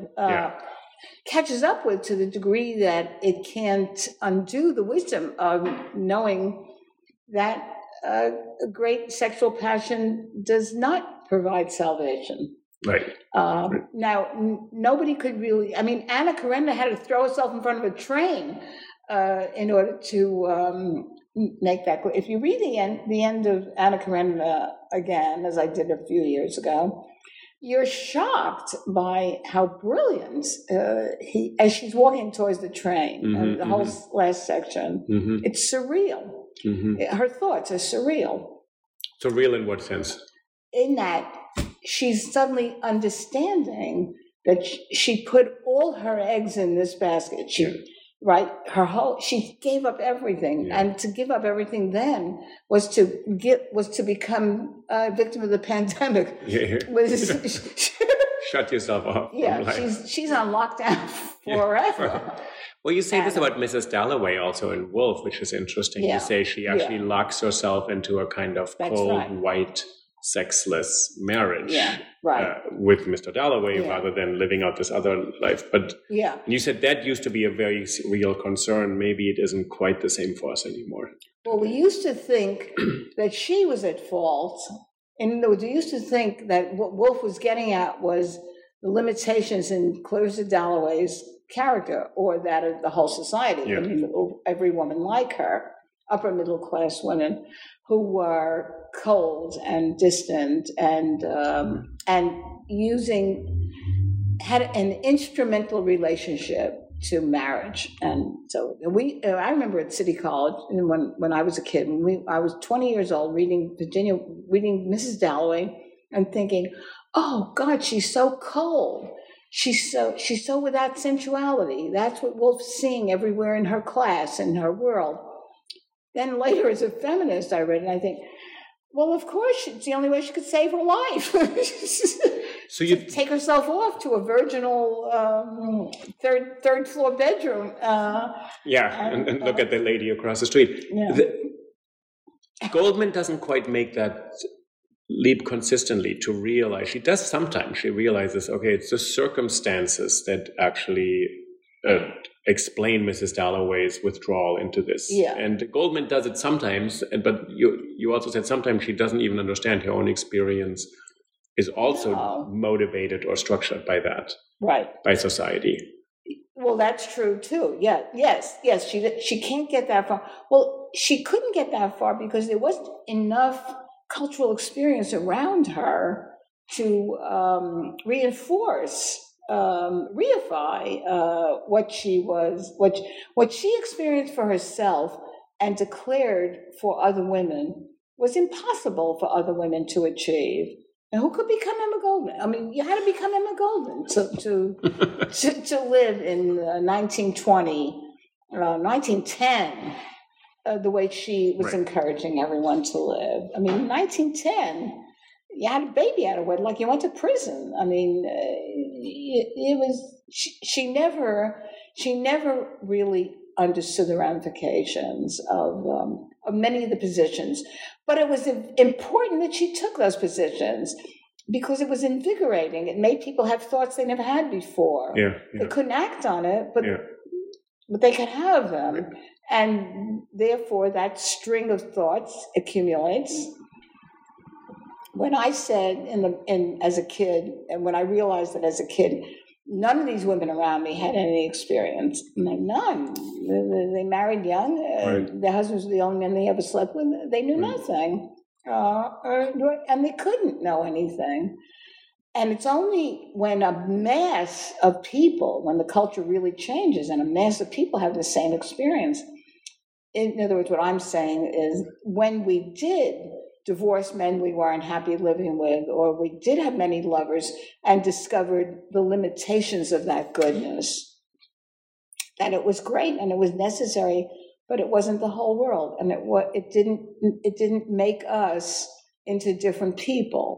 to the degree that it can't undo the wisdom of knowing that a great sexual passion does not provide salvation. Right. Now, nobody could really. I mean, Anna Karenina had to throw herself in front of a train in order to make that. If you read the end of Anna Karenina again, as I did a few years ago, you're shocked by how brilliant as she's walking towards the train, the whole last section. It's surreal. Her thoughts are surreal. So real in what sense? In that she's suddenly understanding that she put all her eggs in this basket. She gave up everything, and to give up everything then was to become a victim of the pandemic. Shut yourself off. Yeah, she's on lockdown forever. Well, you say this about Mrs. Dalloway also in Wolf, which is interesting. You say she actually locks herself into a kind of cold, white, sexless marriage with Mr. Dalloway rather than living out this other life. But you said that used to be a very real concern. Maybe it isn't quite the same for us anymore. Well, we used to think that she was at fault. And we used to think that what Wolf was getting at was the limitations in Clarissa Dalloway's character, or that of the whole society. I mean, every woman like her, upper middle class women who were cold and distant and had an instrumental relationship to marriage. And so I remember at City College, and when I was a kid, I was 20 years old, reading Mrs. Dalloway and thinking, oh God, she's so cold. She's so without sensuality. That's what Wolf's seeing everywhere in her class, in her world. Then later, as a feminist, I read it and I think, well, of course, it's the only way she could save her life. So you take herself off to a virginal third floor bedroom. And look at the lady across the street. Yeah. Goldman doesn't quite make that leap consistently to realize. She does sometimes. She realizes, okay, it's the circumstances that actually explain Mrs. Dalloway's withdrawal into this. Yeah. And Goldman does it sometimes, but you also said sometimes she doesn't even understand her own experience is also motivated or structured by that. Right. By society. Well, that's true too. Yeah. Yes. She can't get that far. Well, she couldn't get that far because there wasn't enough cultural experience around her to reinforce, reify what she experienced for herself and declared for other women was impossible for other women to achieve. And who could become Emma Goldman? I mean, you had to become Emma Goldman to live in 1920, 1910, the way she was encouraging everyone to live. I mean, 1910, you had a baby out of wedlock, you went to prison. I mean, it was she never really understood the ramifications of many of the positions. But it was important that she took those positions because it was invigorating. It made people have thoughts they never had before. They couldn't act on it, but they could have them. And therefore, that string of thoughts accumulates. When I said as a kid, and when I realized that as a kid, none of these women around me had any experience. None. They married young. Their husbands were the only men they ever slept with. They knew nothing. And they couldn't know anything. And it's only when a mass of people, when the culture really changes and a mass of people have the same experience. In other words, what I'm saying is when we did divorce men we weren't happy living with, or we did have many lovers and discovered the limitations of that goodness, that it was great and it was necessary, but it wasn't the whole world, and it didn't make us into different people.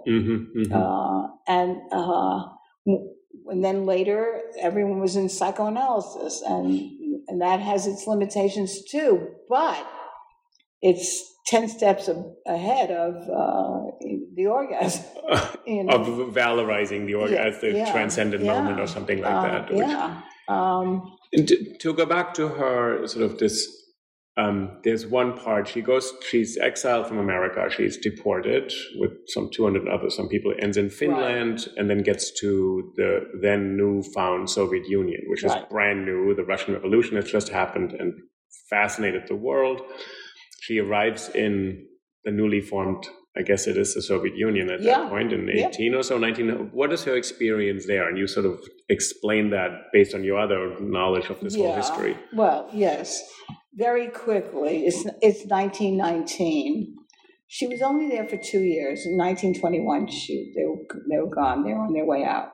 And then later, everyone was in psychoanalysis, and that has its limitations too, but it's 10 steps ahead of the orgasm. Of valorizing the orgasm as the transcendent moment or something like that. And to go back to her sort of this, there's one part, she's exiled from America, she's deported with some 200 others, some people, ends in Finland, and then gets to the then newfound Soviet Union, which is brand new. The Russian Revolution has just happened and fascinated the world. She arrives in the newly formed, I guess it is the Soviet Union at that point, in 18 or so, 19. What is her experience there? And you sort of explain that based on your other knowledge of this whole history. Well, yes. Very quickly, it's 1919. She was only there for 2 years. In 1921, they were gone. They were on their way out.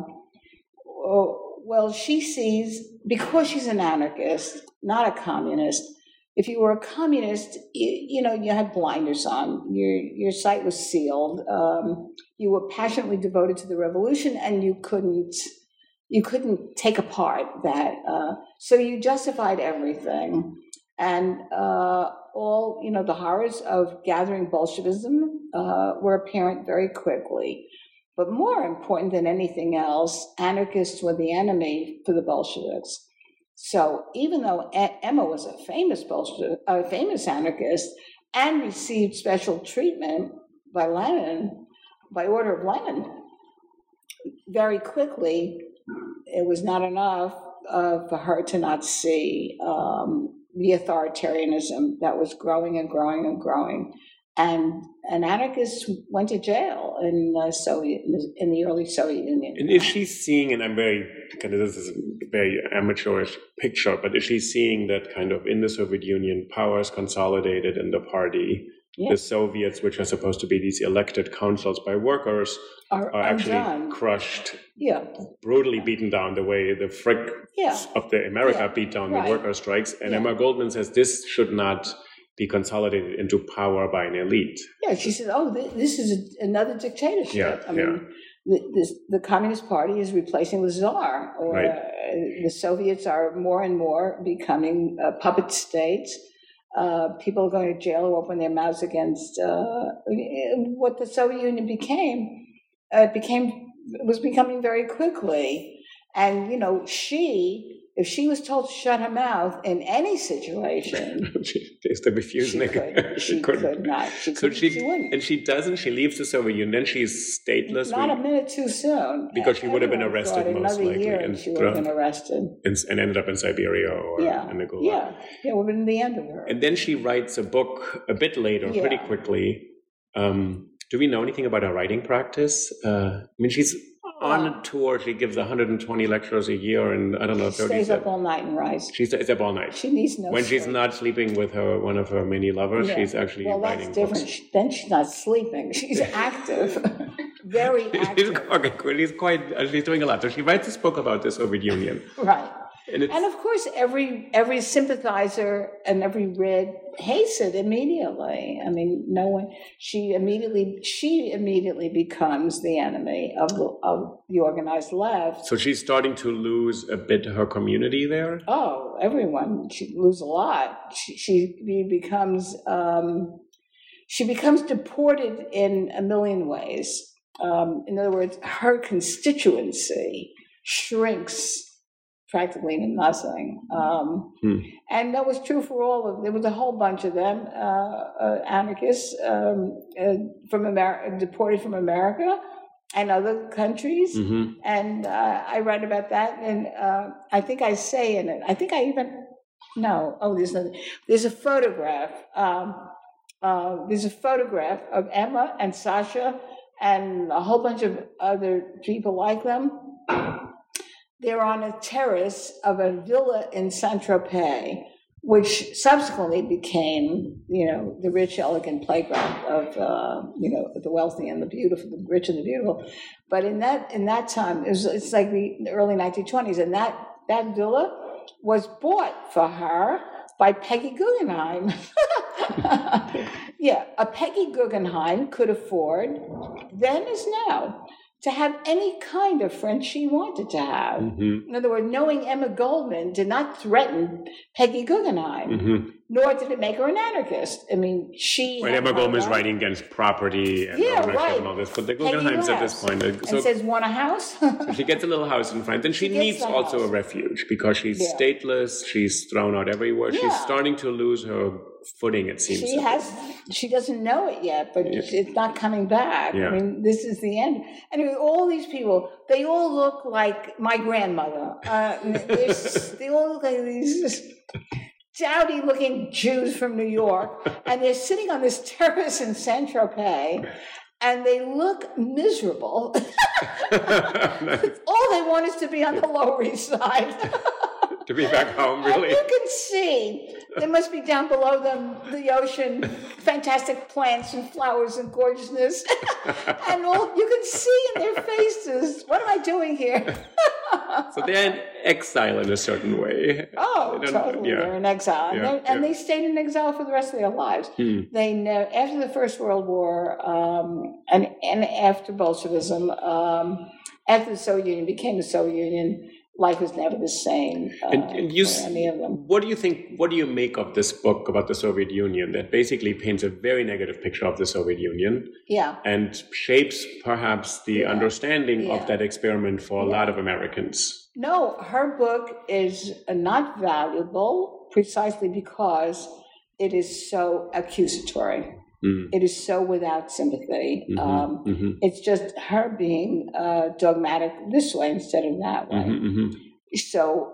Well, she sees, because she's an anarchist, not a communist. If you were a communist, you had blinders on. Your sight was sealed. You were passionately devoted to the revolution, and you couldn't take apart that. So you justified everything, and all the horrors of gathering Bolshevism were apparent very quickly. But more important than anything else, anarchists were the enemy for the Bolsheviks. So even though Emma was a famous anarchist and received special treatment by Lenin, by order of Lenin, very quickly it was not enough for her to not see the authoritarianism that was growing and growing and growing. And anarchists went to jail in the early Soviet Union. And is she seeing, and this is a very amateurish picture, but is she seeing that kind of in the Soviet Union, powers consolidated in the party, the Soviets, which are supposed to be these elected councils by workers, are actually crushed, brutally beaten down the way the Frick of the America beat down the worker strikes. And Emma Goldman says this should not be consolidated into power by an elite. Yeah, she said, this is another dictatorship. The Communist Party is replacing the Tsar, or the Soviets are more and more becoming puppet states. People are going to jail who open their mouths against what the Soviet Union was becoming very quickly. And, if she was told to shut her mouth in any situation, she could not. She wouldn't. And she doesn't. She leaves the Soviet Union. Then she's stateless. Not a minute too soon. Because she would have been arrested most likely. And she would have been arrested. And ended up in Siberia or in the Gulag. Yeah, it would have been the end of her. And then she writes a book a bit later, pretty quickly. Do we know anything about her writing practice? She's on a tour. She gives 120 lectures a year, and I don't know. She stays up all night and writes. She stays up all night. She needs no When sleep. she's not sleeping with one of her many lovers, she's actually writing that's different. books. Then she's not sleeping. She's active, very active. She's doing a lot. So she writes this book about the Soviet Union. Right. And of course, every sympathizer and every Red hates it immediately. No one. She immediately becomes the enemy of the organized left. So she's starting to lose a bit her community there. Oh, everyone. She loses a lot. She becomes deported in a million ways. In other words, her constituency shrinks practically to nothing. And that was true for all of them. There was a whole bunch of them, anarchists from America, deported from America and other countries. Mm-hmm. And I write about that. And I think I say in it, there's a photograph. There's a photograph of Emma and Sasha and a whole bunch of other people like them. They're on a terrace of a villa in Saint-Tropez, which subsequently became, the rich, elegant playground of, the wealthy and the beautiful, the rich and the beautiful. But in that time, it's like the early 1920s, and that villa was bought for her by Peggy Guggenheim. A Peggy Guggenheim could afford, then as now, to have any kind of friend she wanted to have. Mm-hmm. In other words, knowing Emma Goldman did not threaten Peggy Guggenheim, nor did it make her an anarchist. Emma Goldman is writing against property and ownership and all this, but the Guggenheims at this point. And says, want a house? So she gets a little house in France, and she needs also a refuge because she's stateless, she's thrown out everywhere. Yeah. She's starting to lose her footing, it seems. She doesn't know it yet, but it's not coming back. Yeah. This is the end. Anyway, all these people, they all look like my grandmother. They all look like these dowdy-looking Jews from New York, and they're sitting on this terrace in Saint-Tropez, and they look miserable. Nice. All they want is to be on the Lower East Side. To be back home, really. And you can see They must be down below them, the ocean, fantastic plants and flowers and gorgeousness. And all you can see in their faces, what am I doing here? So they're in exile in a certain way. Oh, totally. They're in exile. And they stayed in exile for the rest of their lives. They after the First World War and after Bolshevism, after the Soviet Union became the Soviet Union, life was never the same and you, for any of them. What do you think, what do you make of this book about the Soviet Union that basically paints a very negative picture of the Soviet Union and shapes perhaps the understanding of that experiment for a lot of Americans? No, her book is not valuable precisely because it is so accusatory. It is so without sympathy. It's just her being dogmatic this way instead of that way. So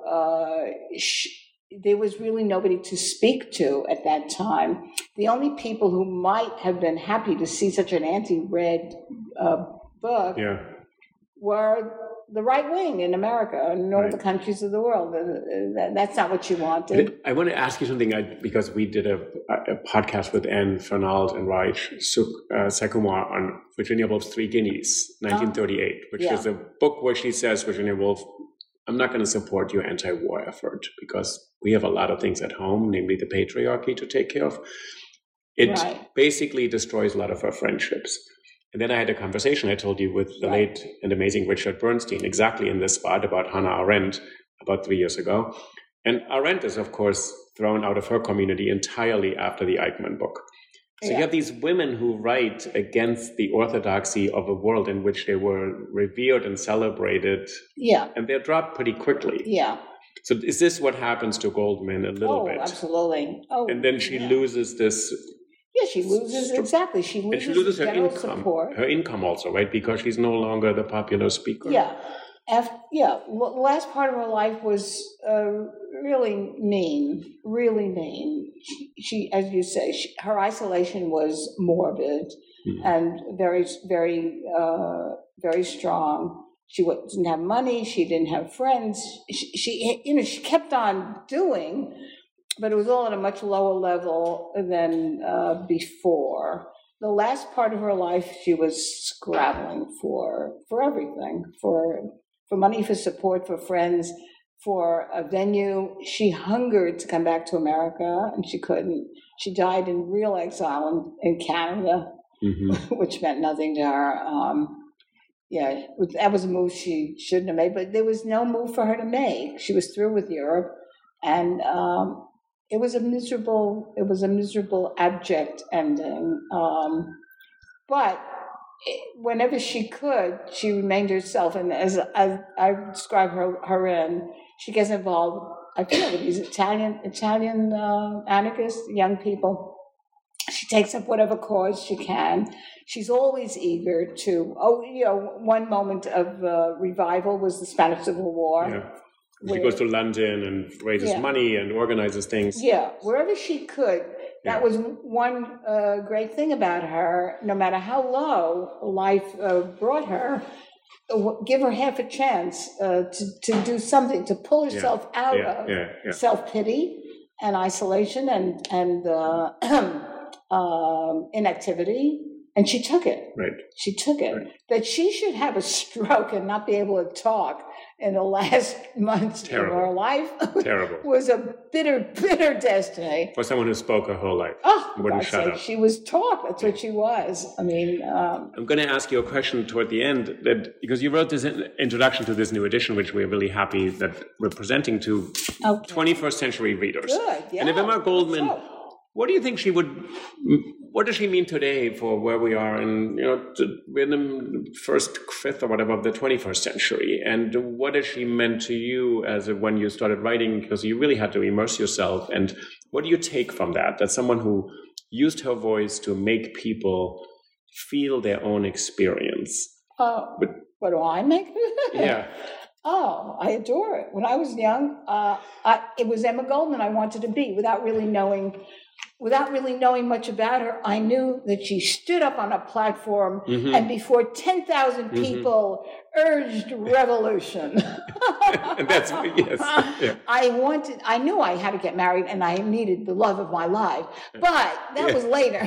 there was really nobody to speak to at that time. The only people who might have been happy to see such an anti-red book were the right wing in America and all the countries of the world. That's not what you wanted. I want to ask you something, because we did a podcast with Anne Fernald and Raj Sekumar on Virginia Woolf's Three Guineas, 1938, which is a book where she says, Virginia Woolf, I'm not going to support your anti-war effort because we have a lot of things at home, namely the patriarchy to take care of. It basically destroys a lot of our friendships. And then I had a conversation, I told you, with the late and amazing Richard Bernstein, exactly in this spot about Hannah Arendt about 3 years ago. And Arendt is, of course, thrown out of her community entirely after the Eichmann book. So you have these women who write against the orthodoxy of a world in which they were revered and celebrated. And they're dropped pretty quickly. So is this what happens to Goldman a little bit? Absolutely. And then she loses this... Yeah, she loses, exactly. She loses her income. Support. Her income also, right? Because she's no longer the popular speaker. The last part of her life was really mean, really mean. She as you say, her isolation was morbid and very, very, very strong. She didn't have money. She didn't have friends. She kept on doing. But it was all at a much lower level than before. The last part of her life, she was scrabbling for everything, for money, for support, for friends, for a venue. She hungered to come back to America, and she couldn't. She died in real exile in Canada, which meant nothing to her. That was a move she shouldn't have made, but there was no move for her to make. She was through with Europe, and it was a miserable, abject ending. But whenever she could, she remained herself. And as I describe her in, she gets involved, I feel with these Italian anarchists, young people. She takes up whatever cause she can. She's always eager to, one moment of revival was the Spanish Civil War. She goes to London and raises money and organizes things. Wherever she could. That was one great thing about her. No matter how low life brought her, give her half a chance to do something, to pull herself out of self-pity and isolation and inactivity. And she took it. She took it. That she should have a stroke and not be able to talk in the last months of her life was a bitter, bitter destiny. For someone who spoke her whole life. Wouldn't shut up. She was talk. That's what she was. I mean... I'm going to ask you a question toward the end, because you wrote this introduction to this new edition, which we're really happy that we're presenting to 21st century readers. Good, And Emma Goldman... What do you think what does she mean today for where we are in, we're in the first fifth or whatever of the 21st century? And what has she meant to you when you started writing? Because you really had to immerse yourself. And what do you take from that? That someone who used her voice to make people feel their own experience. What do I make? Oh, I adore it. When I was young, it was Emma Goldman I wanted to be without really knowing much about her. I knew that she stood up on a platform and before 10,000 people urged revolution. That's yes. Yeah. I knew I had to get married and I needed the love of my life, but that was later.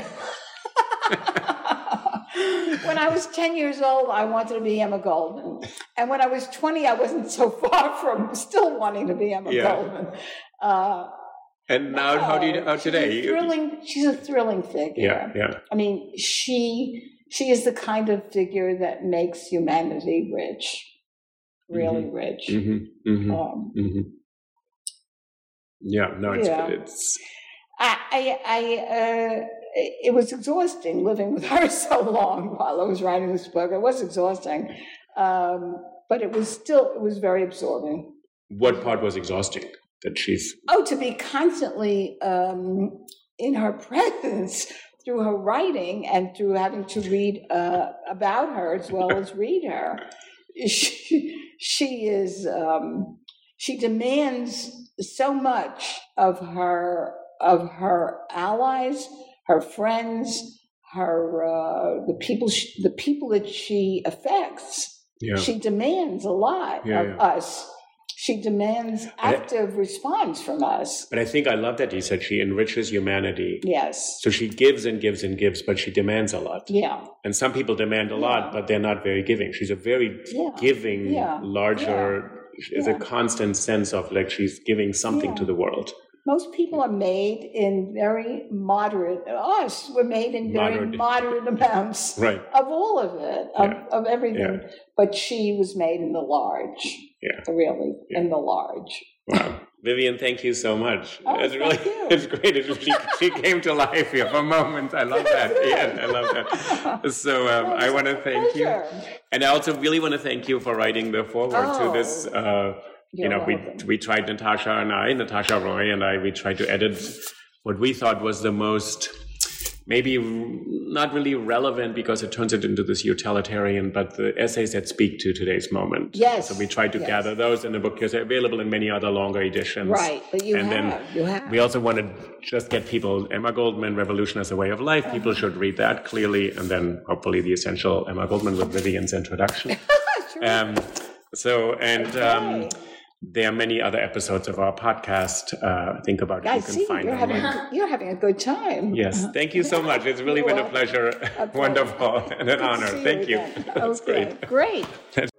When I was 10 years old, I wanted to be Emma Goldman. And when I was 20, I wasn't so far from still wanting to be Emma Goldman. And now, how today? She's a thrilling figure. Yeah. I mean, she is the kind of figure that makes humanity rich, really rich. Yeah, no, it's. It was exhausting living with her so long while I was writing this book. It was exhausting, but it was very absorbing. What part was exhausting? That she's to be constantly in her presence through her writing and through having to read about her as well as read her. She demands so much of her allies, her friends, the people that she affects. Yeah. She demands a lot of us. She demands active response from us. But I think I love that you said she enriches humanity. Yes. So she gives and gives and gives, but she demands a lot. Yeah. And some people demand a lot, but they're not very giving. She's a very giving, larger, is a constant sense of like she's giving something to the world. Most people are made in very moderate, we're made in very moderate amounts of all of it, of everything. Yeah. But she was made in the large, in the large. Wow. Vivian, thank you so much. It's great. She came to life here for a moment. I love that. Yeah, I love that. So I want to thank you. And I also really want to thank you for writing the foreword to this. We tried, Natasha Roy and I, we tried to edit what we thought was the most, maybe not really relevant because it turns it into this utilitarian, but the essays that speak to today's moment. Yes. So we tried to gather those in the book because they're available in many other longer editions. Right, but you have. We also want to just get people, Emma Goldman, Revolution as a Way of Life. People should read that clearly, and then hopefully the essential Emma Goldman with Vivian's introduction. There are many other episodes of our podcast. Think about it. You can find them. You're having a good time. Yes. Thank you so much. It's really been a pleasure. Wonderful and an honor. Thank you. That's great.